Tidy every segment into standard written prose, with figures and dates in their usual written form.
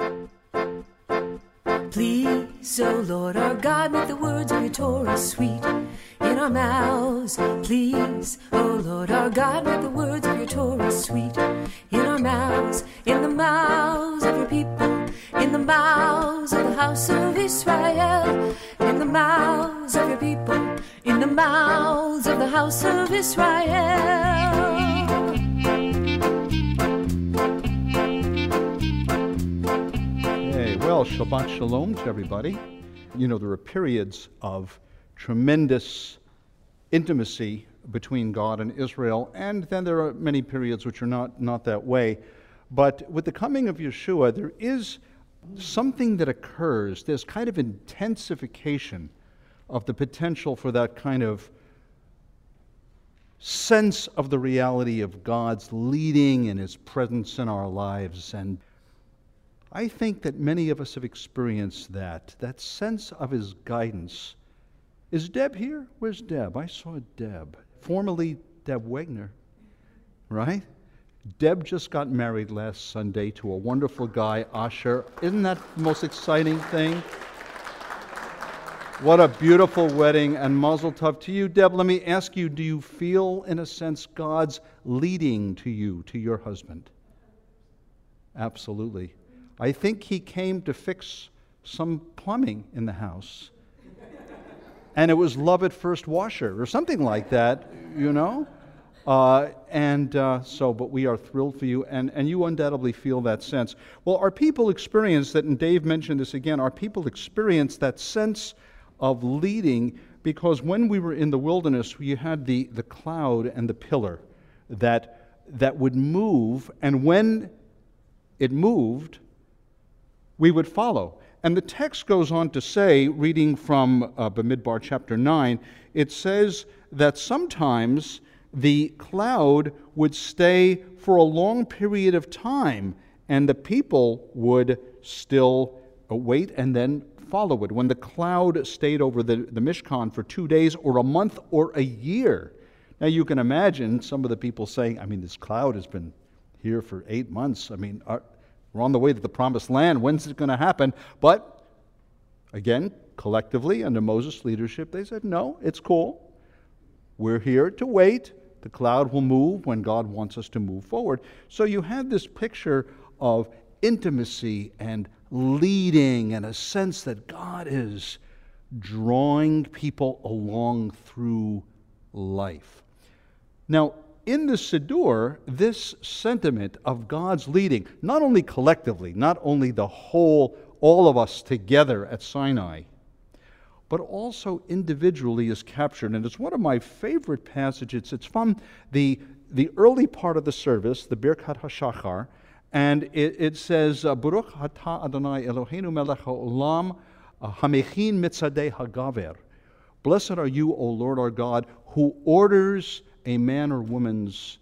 Please, O Lord our God, make the words of your Torah sweet in our mouths. Please, O Lord our God, make the words of your Torah sweet in our mouths, in the mouths of your people, in the mouths of the house of Israel, in the mouths of your people, in the mouths of the house of Israel. Well, Shabbat Shalom to everybody. You know, there are periods of tremendous intimacy between God and Israel, and then there are many periods which are not that way. But with the coming of Yeshua, there is something that occurs. There's kind of intensification of the potential for that kind of sense of the reality of God's leading and His presence in our lives. And I think that many of us have experienced that sense of His guidance. Is Deb here? Where's Deb? I saw Deb. Formerly Deb Wagner, right? Deb just got married last Sunday to a wonderful guy, Asher. Isn't that the most exciting thing? What a beautiful wedding, and mazel tov to you. Deb, let me ask you, do you feel, in a sense, God's leading to you, to your husband? Absolutely. I think he came to fix some plumbing in the house. And it was love at first washer or something like that, you know? But we are thrilled for you, and you undoubtedly feel that sense. Well, our people experience that, and Dave mentioned this again, our people experience that sense of leading because when we were in the wilderness, we had the cloud and the pillar that would move, and when it moved, we would follow. And the text goes on to say, reading from Bamidbar chapter 9, it says that sometimes the cloud would stay for a long period of time, and the people would still wait and then follow it. When the cloud stayed over the Mishkan for 2 days or a month or a year. Now you can imagine some of the people saying, this cloud has been here for 8 months. We're on the way to the promised land. When's it going to happen? But, again, collectively, under Moses' leadership, they said, no, it's cool. We're here to wait. The cloud will move when God wants us to move forward. So you had this picture of intimacy and leading and a sense that God is drawing people along through life. Now, in the Siddur, this sentiment of God's leading, not only collectively, not only all of us together at Sinai, but also individually is captured. And it's one of my favorite passages. It's from the early part of the service, the Birkat HaShachar, and it says, Baruch atah Adonai Eloheinu melech ha'olam hamechin mitzadei hagaver. Blessed are you, O Lord our God, who orders a man or woman's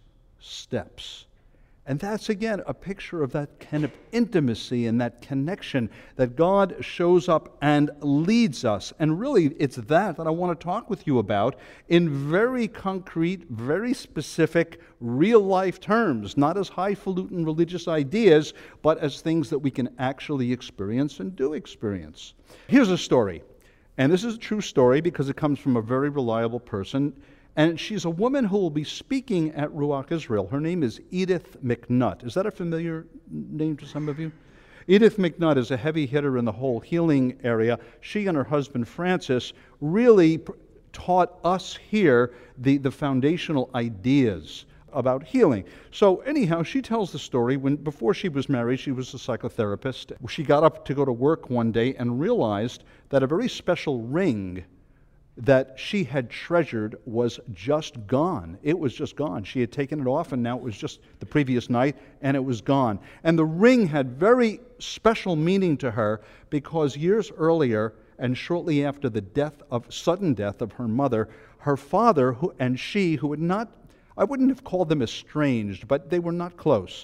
steps. And that's, again, a picture of that kind of intimacy and that connection that God shows up and leads us. And really, it's that I want to talk with you about in very concrete, very specific, real-life terms, not as highfalutin religious ideas, but as things that we can actually experience and do experience. Here's a story, and this is a true story because it comes from a very reliable person. And she's a woman who will be speaking at Ruach Israel. Her name is Edith McNutt. Is that a familiar name to some of you? Edith McNutt is a heavy hitter in the whole healing area. She and her husband Francis really taught us here the foundational ideas about healing. So anyhow, she tells the story before she was married, she was a psychotherapist. She got up to go to work one day and realized that a very special ring that she had treasured was just gone. It was just gone. She had taken it off, and now it was just the previous night, and it was gone. And the ring had very special meaning to her because years earlier, and shortly after the sudden death of her mother, her father who had not, I wouldn't have called them estranged, but they were not close.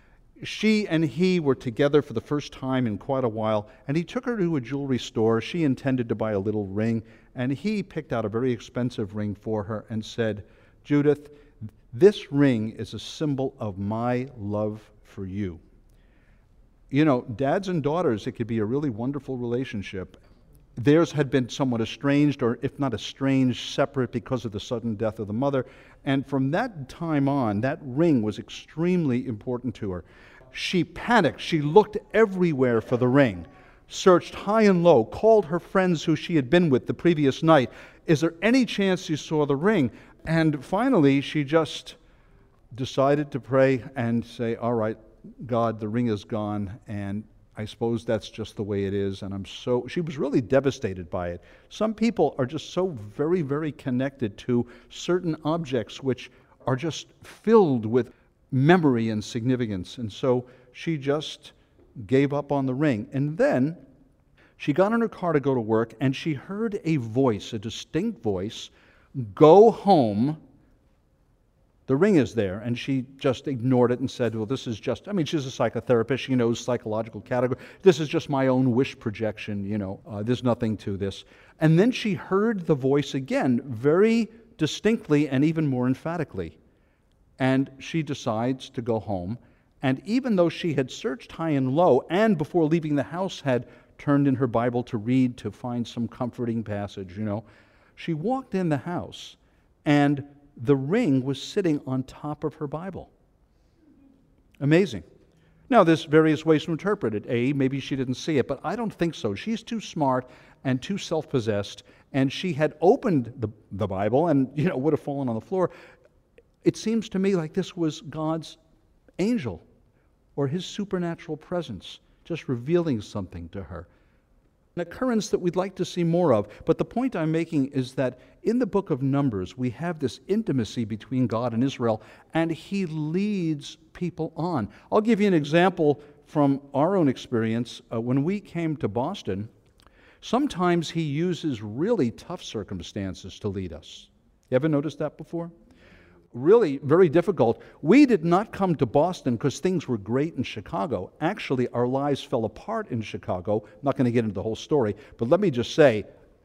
She and he were together for the first time in quite a while, and he took her to a jewelry store. She intended to buy a little ring, and he picked out a very expensive ring for her and said, Judith, this ring is a symbol of my love for you. You know, dads and daughters, it could be a really wonderful relationship. Theirs had been somewhat estranged, or if not estranged, separate because of the sudden death of the mother. And from that time on, that ring was extremely important to her. She panicked. She looked everywhere for the ring, searched high and low, called her friends who she had been with the previous night. Is there any chance you saw the ring? And finally, she just decided to pray and say, all right, God, the ring is gone, and I suppose that's just the way it is. And she was really devastated by it. Some people are just so very, very connected to certain objects which are just filled with memory and significance. And so she just gave up on the ring. And then she got in her car to go to work, and she heard a voice, a distinct voice, go home. The ring is there. And she just ignored it and said, well, this is just, she's a psychotherapist. She knows psychological category. This is just my own wish projection, there's nothing to this. And then she heard the voice again, very distinctly and even more emphatically. And she decides to go home. And even though she had searched high and low, and before leaving the house had turned in her Bible to read, to find some comforting passage, she walked in the house, and the ring was sitting on top of her Bible. Amazing. Now, there's various ways to interpret it. Maybe she didn't see it, but I don't think so. She's too smart and too self-possessed, and she had opened the Bible and, would have fallen on the floor. It seems to me like this was God's angel or his supernatural presence just revealing something to her. An occurrence that we'd like to see more of. But the point I'm making is that in the book of Numbers, we have this intimacy between God and Israel, and he leads people on. I'll give you an example from our own experience. When we came to Boston, sometimes he uses really tough circumstances to lead us. You ever noticed that before? Really very difficult. We did not come to Boston because things were great in Chicago. Actually, our lives fell apart in Chicago. I'm not going to get into the whole story, but let me just say,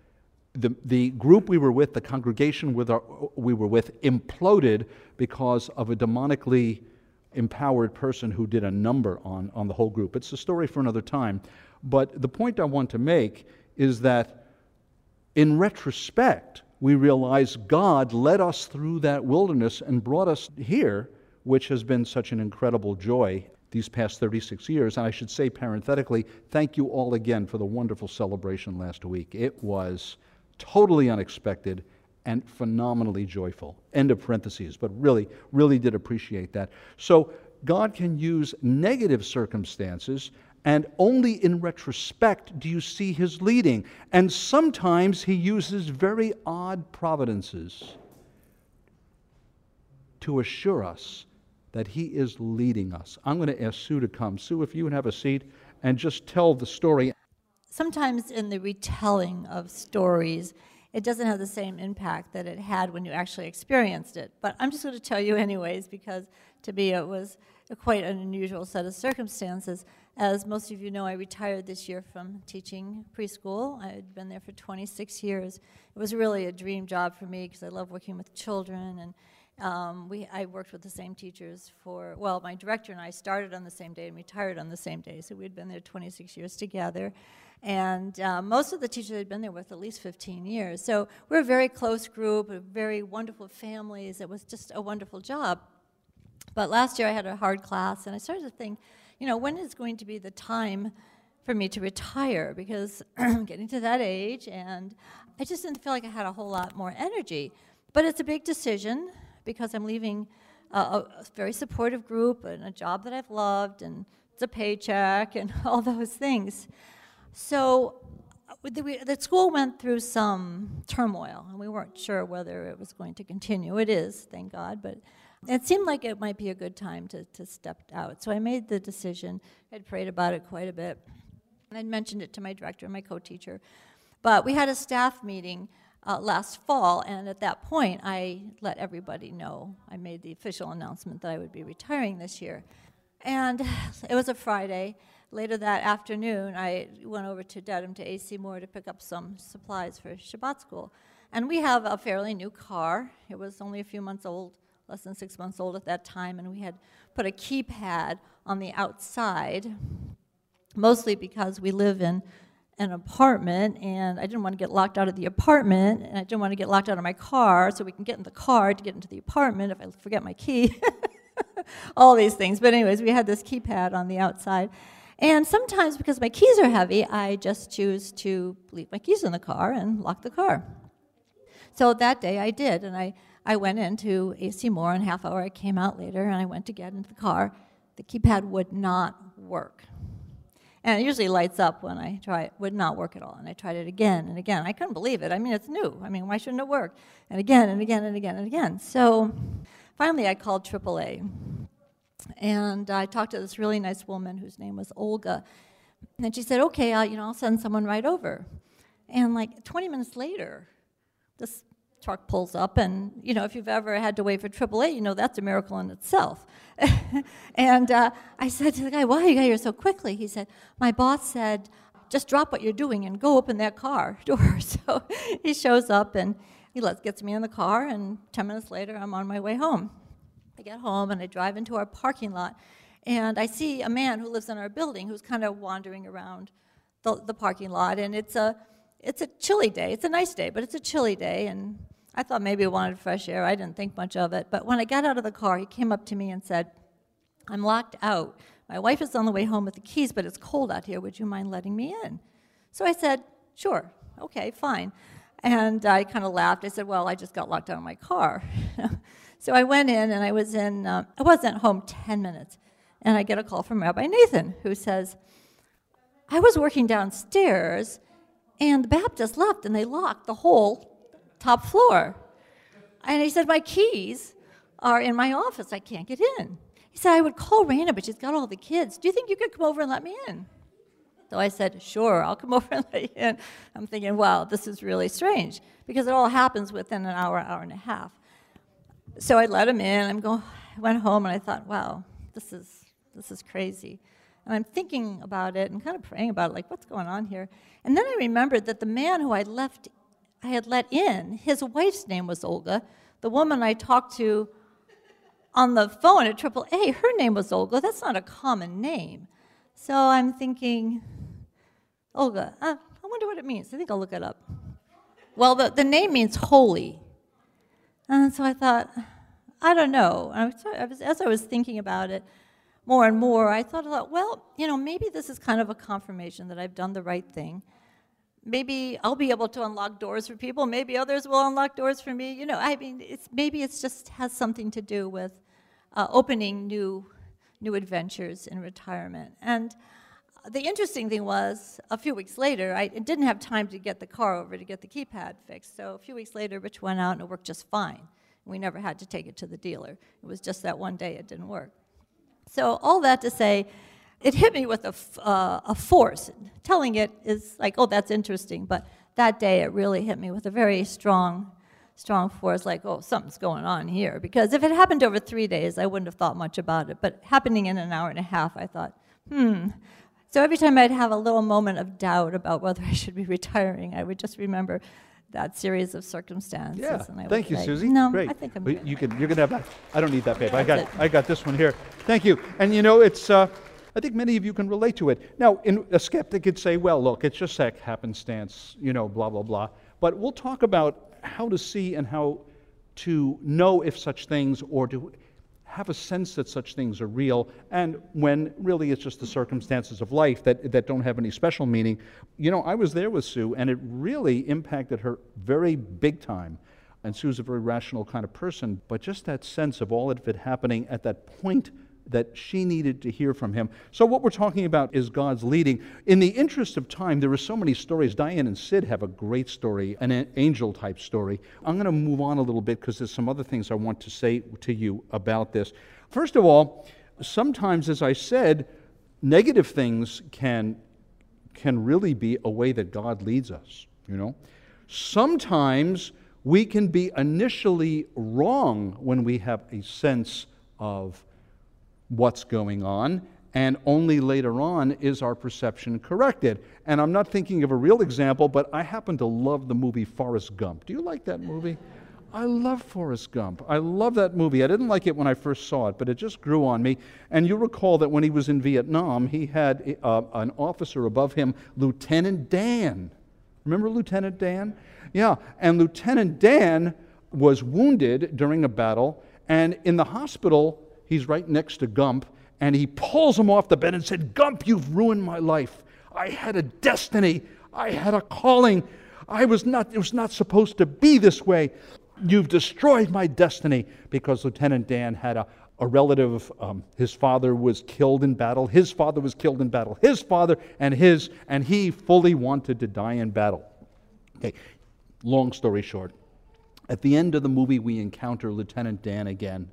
the group we were with, the congregation we were with, imploded because of a demonically empowered person who did a number on the whole group. It's a story for another time. But the point I want to make is that in retrospect, we realize God led us through that wilderness and brought us here, which has been such an incredible joy these past 36 years. And I should say parenthetically, thank you all again for the wonderful celebration last week. It was totally unexpected and phenomenally joyful. End of parentheses, but really, really did appreciate that. So God can use negative circumstances, and only in retrospect do you see his leading. And sometimes he uses very odd providences to assure us that he is leading us. I'm going to ask Sue to come. Sue, if you would have a seat and just tell the story. Sometimes in the retelling of stories, it doesn't have the same impact that it had when you actually experienced it. But I'm just going to tell you anyways, because to me it was quite an unusual set of circumstances. As most of you know, I retired this year from teaching preschool. I had been there for 26 years. It was really a dream job for me because I love working with children, and I worked with the same teachers my director and I started on the same day and retired on the same day, so we'd been there 26 years together. And most of the teachers had been there with at least 15 years. So we're a very close group, a very wonderful families. It was just a wonderful job. But last year I had a hard class, and I started to think, when is going to be the time for me to retire? Because I'm getting to that age, and I just didn't feel like I had a whole lot more energy. But it's a big decision, because I'm leaving a very supportive group and a job that I've loved, and it's a paycheck and all those things. So the school went through some turmoil, and we weren't sure whether it was going to continue. It is, thank God, but it seemed like it might be a good time to step out. So I made the decision. I'd prayed about it quite a bit, and I'd mentioned it to my director and my co-teacher. But we had a staff meeting last fall, and at that point, I let everybody know. I made the official announcement that I would be retiring this year. And it was a Friday. Later that afternoon, I went over to Dedham to A.C. Moore to pick up some supplies for Shabbat school. And we have a fairly new car. It was only a few months old, less than 6 months old at that time, and we had put a keypad on the outside mostly because we live in an apartment, and I didn't want to get locked out of the apartment, and I didn't want to get locked out of my car, so we can get in the car to get into the apartment if I forget my key. All these things. But anyways, we had this keypad on the outside. And sometimes, because my keys are heavy, I just choose to leave my keys in the car and lock the car. So that day I did, and I went into AC Moore, and half hour I came out later, and I went to get into the car. The keypad would not work. And it usually lights up when I try it. Would not work at all. And I tried it again and again. I couldn't believe it. I mean, it's new. I mean, why shouldn't it work? And again and again and again and again. So finally I called AAA. And I talked to this really nice woman whose name was Olga. And she said, okay, I'll send someone right over. And like 20 minutes later, this truck pulls up, and if you've ever had to wait for AAA, that's a miracle in itself. And I said to the guy, why you got here so quickly? He said, my boss said, just drop what you're doing and go open that car door. So he shows up, and he gets me in the car, and 10 minutes later, I'm on my way home. I get home, and I drive into our parking lot, and I see a man who lives in our building who's kind of wandering around the parking lot, and it's a chilly day. It's a nice day, but it's a chilly day, and I thought maybe he wanted fresh air. I didn't think much of it. But when I got out of the car, he came up to me and said, I'm locked out. My wife is on the way home with the keys, but it's cold out here. Would you mind letting me in? So I said, sure, okay, fine. And I kind of laughed. I said, well, I just got locked out of my car. So I went in, and I wasn't home 10 minutes. And I get a call from Rabbi Nathan, who says, I was working downstairs, and the Baptists left, and they locked the whole top floor. And he said, my keys are in my office. I can't get in. He said, I would call Raina, but she's got all the kids. Do you think you could come over and let me in? So I said, sure, I'll come over and let you in. I'm thinking, wow, this is really strange, because it all happens within an hour, hour and a half. So I let him in. I went home, and I thought, wow, this is crazy. And I'm thinking about it and kind of praying about it, like, what's going on here? And then I remembered that the man who I had let in, his wife's name was Olga. The woman I talked to on the phone at AAA, her name was Olga. That's not a common name. So I'm thinking, Olga, I wonder what it means. I think I'll look it up. Well, the name means holy. And so I thought, I don't know. As I was thinking about it more and more, I thought, well, maybe this is kind of a confirmation that I've done the right thing. Maybe I'll be able to unlock doors for people. Maybe others will unlock doors for me. Maybe it's just has something to do with opening new adventures in retirement. And the interesting thing was, a few weeks later, I didn't have time to get the car over to get the keypad fixed. So a few weeks later, Rich went out, and it worked just fine. We never had to take it to the dealer. It was just that one day it didn't work. So all that to say, it hit me with a force. Telling it is like, oh, that's interesting. But that day, it really hit me with a very strong force, like, oh, something's going on here. Because if it happened over 3 days, I wouldn't have thought much about it. But happening in an hour and a half, I thought, So every time I'd have a little moment of doubt about whether I should be retiring, I would just remember that series of circumstances. Yeah, and I thank you, say, Susie. No, Great. I think I'm Well, good. you're going to have that. I don't need that paper. That's I got this one here. Thank you. And it's, I think many of you can relate to it. Now, a skeptic could say, well, look, it's just happenstance, blah, blah, blah. But we'll talk about how to see and how to know if such things, or to have a sense that such things are real, and when really it's just the circumstances of life that don't have any special meaning. I was there with Sue, and it really impacted her very big time. And Sue's a very rational kind of person, but just that sense of all of it happening at that point that she needed to hear from him. So what we're talking about is God's leading. In the interest of time, there are so many stories. Diane and Sid have a great story, an angel-type story. I'm going to move on a little bit because there's some other things I want to say to you about this. First of all, sometimes, as I said, negative things can really be a way that God leads us, Sometimes we can be initially wrong when we have a sense of what's going on, and only later on is our perception corrected. And I'm not thinking of a real example, but I happen to love the movie Forrest Gump. Do you like that movie? I love Forrest Gump. I love that movie. I didn't like it when I first saw it, but it just grew on me. And you recall that when he was in Vietnam, he had an officer above him, Lieutenant Dan. Remember Lieutenant Dan? Yeah, and Lieutenant Dan was wounded during a battle, and in the hospital, he's right next to Gump, and he pulls him off the bed and said, "Gump, you've ruined my life. I had a destiny. I had a calling. It was not supposed to be this way. You've destroyed my destiny," because Lieutenant Dan had a relative, his father was killed in battle, his father was killed in battle, his father and he fully wanted to die in battle. Okay, long story short, at the end of the movie we encounter Lieutenant Dan again,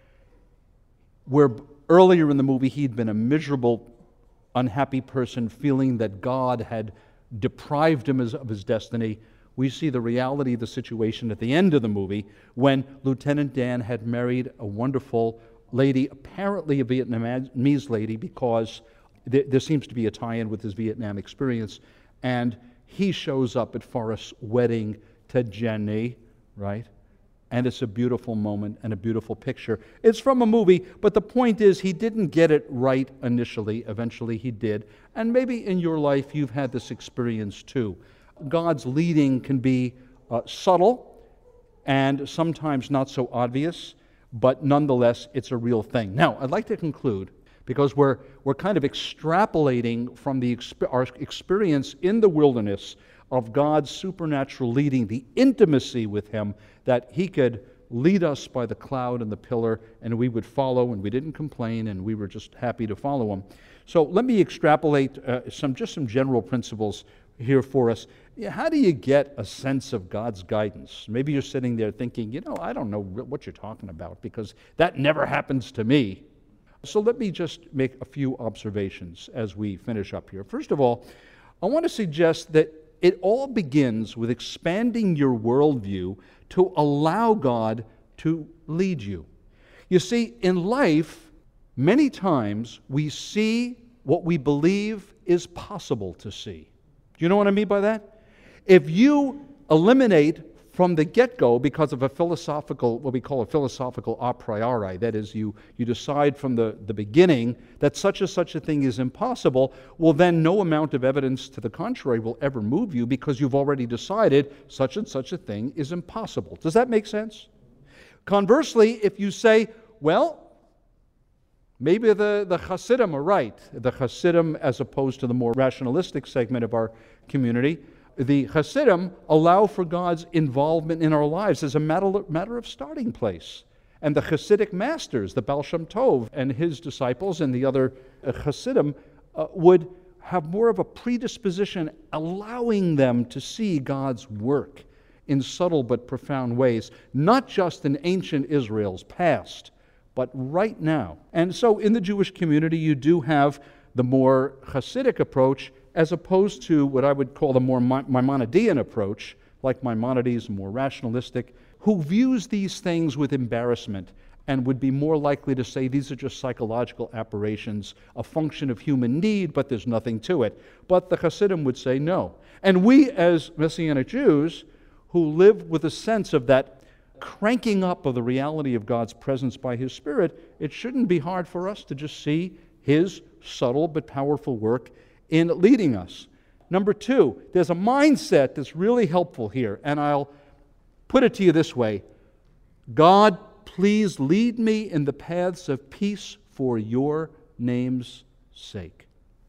where earlier in the movie he'd been a miserable, unhappy person feeling that God had deprived him of his destiny. We see the reality of the situation at the end of the movie when Lieutenant Dan had married a wonderful lady, apparently a Vietnamese lady, because there seems to be a tie-in with his Vietnam experience, and he shows up at Forrest's wedding to Jenny, right? And it's a beautiful moment and a beautiful picture. It's from a movie, but the point is he didn't get it right initially. Eventually he did. And maybe in your life you've had this experience too. God's leading can be subtle and sometimes not so obvious, but nonetheless it's a real thing. Now, I'd like to conclude, because we're kind of extrapolating from our experience in the wilderness of God's supernatural leading, the intimacy with Him, that He could lead us by the cloud and the pillar, and we would follow, and we didn't complain, and we were just happy to follow Him. So let me extrapolate some general principles here for us. How do you get a sense of God's guidance? Maybe you're sitting there thinking, I don't know what you're talking about, because that never happens to me. So let me just make a few observations as we finish up here. First of all, I want to suggest that it all begins with expanding your worldview to allow God to lead you. You see, in life, many times we see what we believe is possible to see. Do you know what I mean by that? If you eliminate from the get-go, because of a philosophical, what we call a philosophical a priori, that is, you decide from the beginning that such a thing is impossible, well then no amount of evidence to the contrary will ever move you, because you've already decided such and such a thing is impossible. Does that make sense? Conversely, if you say, well, maybe the Hasidim are right, the Hasidim as opposed to the more rationalistic segment of our community, the Hasidim allow for God's involvement in our lives as a matter of starting place. And the Hasidic masters, the Baal Shem Tov and his disciples and the other Hasidim, would have more of a predisposition allowing them to see God's work in subtle but profound ways, not just in ancient Israel's past, but right now. And so in the Jewish community you do have the more Hasidic approach, as opposed to what I would call the more Maimonidean approach, like Maimonides, more rationalistic, who views these things with embarrassment and would be more likely to say these are just psychological aberrations, a function of human need, but there's nothing to it. But the Hasidim would say no. And we as Messianic Jews, who live with a sense of that cranking up of the reality of God's presence by His Spirit, it shouldn't be hard for us to just see His subtle but powerful work in leading us. Number two, there's a mindset that's really helpful here, and I'll put it to you this way. God, please lead me in the paths of peace for your name's sake.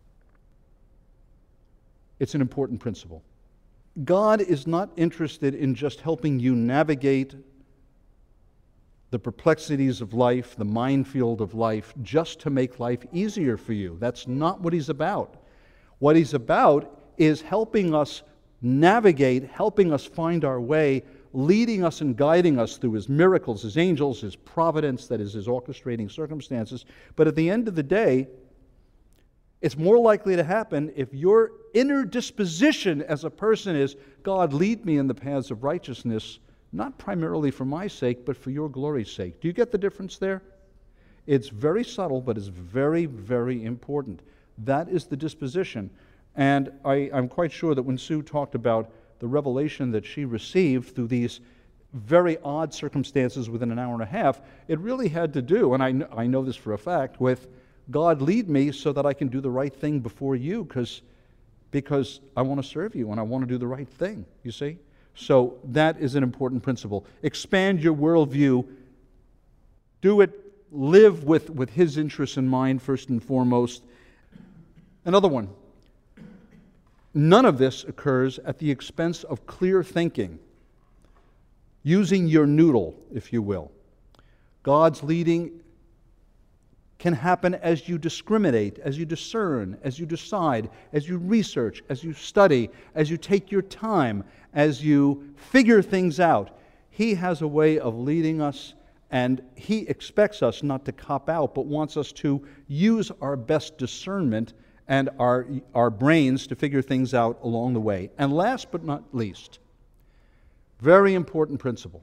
It's an important principle. God is not interested in just helping you navigate the perplexities of life, the minefield of life, just to make life easier for you. That's not what He's about. What He's about is helping us navigate, helping us find our way, leading us and guiding us through His miracles, His angels, His providence, that is, His orchestrating circumstances. But at the end of the day, it's more likely to happen if your inner disposition as a person is, God, lead me in the paths of righteousness, not primarily for my sake, but for your glory's sake. Do you get the difference there? It's very subtle, but it's very, very important. That is the disposition. And I'm quite sure that when Sue talked about the revelation that she received through these very odd circumstances within an hour and a half, it really had to do, and I know this for a fact, with God lead me so that I can do the right thing before you because I want to serve you and I want to do the right thing, you see? So that is an important principle. Expand your worldview. Do it, live with His interests in mind first and foremost. Another one. None of this occurs at the expense of clear thinking. Using your noodle, if you will. God's leading can happen as you discriminate, as you discern, as you decide, as you research, as you study, as you take your time, as you figure things out. He has a way of leading us, and He expects us not to cop out, but wants us to use our best discernment and our brains to figure things out along the way. And last but not least, very important principle.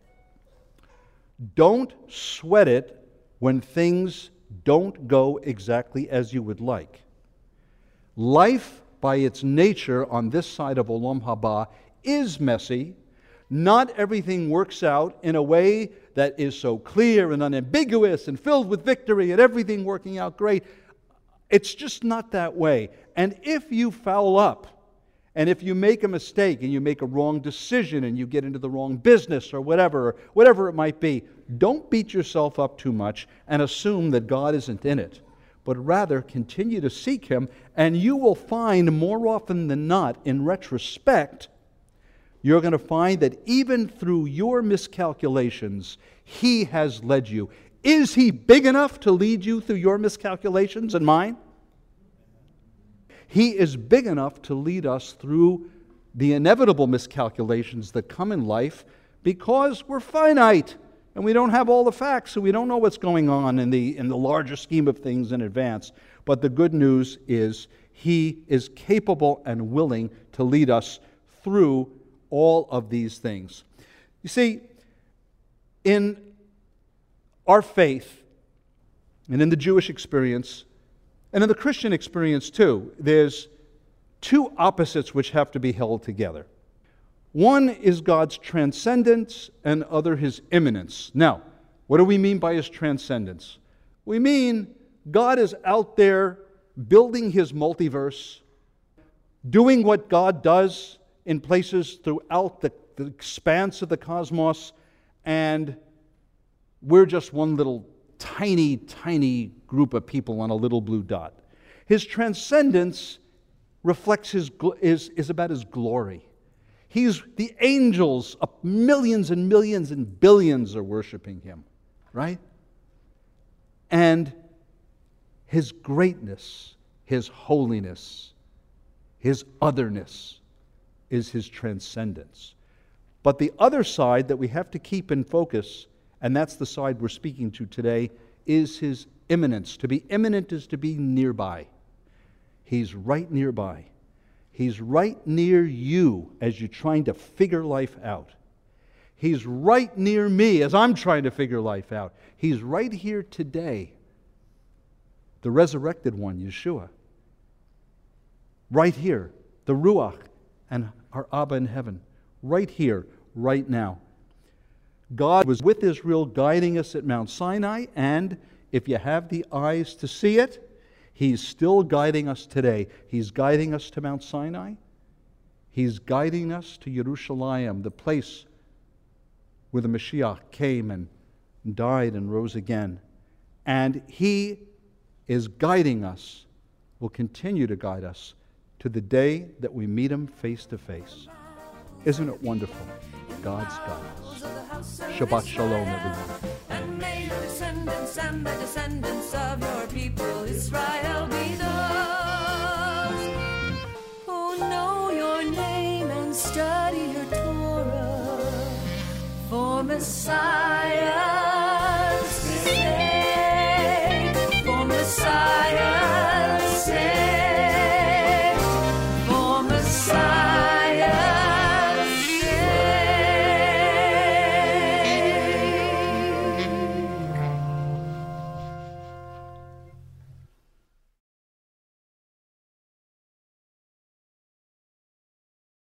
Don't sweat it when things don't go exactly as you would like. Life, by its nature on this side of Olam Haba, is messy. Not everything works out in a way that is so clear and unambiguous and filled with victory and everything working out great. It's just not that way. And if you foul up, and if you make a mistake and you make a wrong decision and you get into the wrong business or whatever it might be, don't beat yourself up too much and assume that God isn't in it, but rather continue to seek Him, and you will find more often than not, in retrospect, you're going to find that even through your miscalculations, He has led you. Is He big enough to lead you through your miscalculations and mine? He is big enough to lead us through the inevitable miscalculations that come in life because we're finite and we don't have all the facts, so we don't know what's going on in the larger scheme of things in advance. But the good news is He is capable and willing to lead us through all of these things. You see, in our faith and in the Jewish experience, and in the Christian experience too, there's two opposites which have to be held together. One is God's transcendence and other His immanence. Now, what do we mean by His transcendence? We mean God is out there building His multiverse, doing what God does in places throughout the expanse of the cosmos, and we're just one little tiny group of people on a little blue dot. His transcendence reflects is about His glory. The angels, millions and millions and billions are worshiping Him, right? And His greatness, His holiness, His otherness is His transcendence. But the other side that we have to keep in focus, and that's the side we're speaking to today, is His immanence. To be immanent is to be nearby. He's right nearby. He's right near you as you're trying to figure life out. He's right near me as I'm trying to figure life out. He's right here today. The resurrected one, Yeshua. Right here. The Ruach and our Abba in heaven. Right here, right now. God was with Israel guiding us at Mount Sinai, and if you have the eyes to see it, He's still guiding us today. He's guiding us to Mount Sinai. He's guiding us to Yerushalayim, the place where the Mashiach came and died and rose again. And He is guiding us, will continue to guide us to the day that we meet Him face to face. Isn't it wonderful? God's guidance. Shabbat Shalom, everyone. And may your descendants and the descendants of your people Israel be those who know your name and study your Torah. For Messiah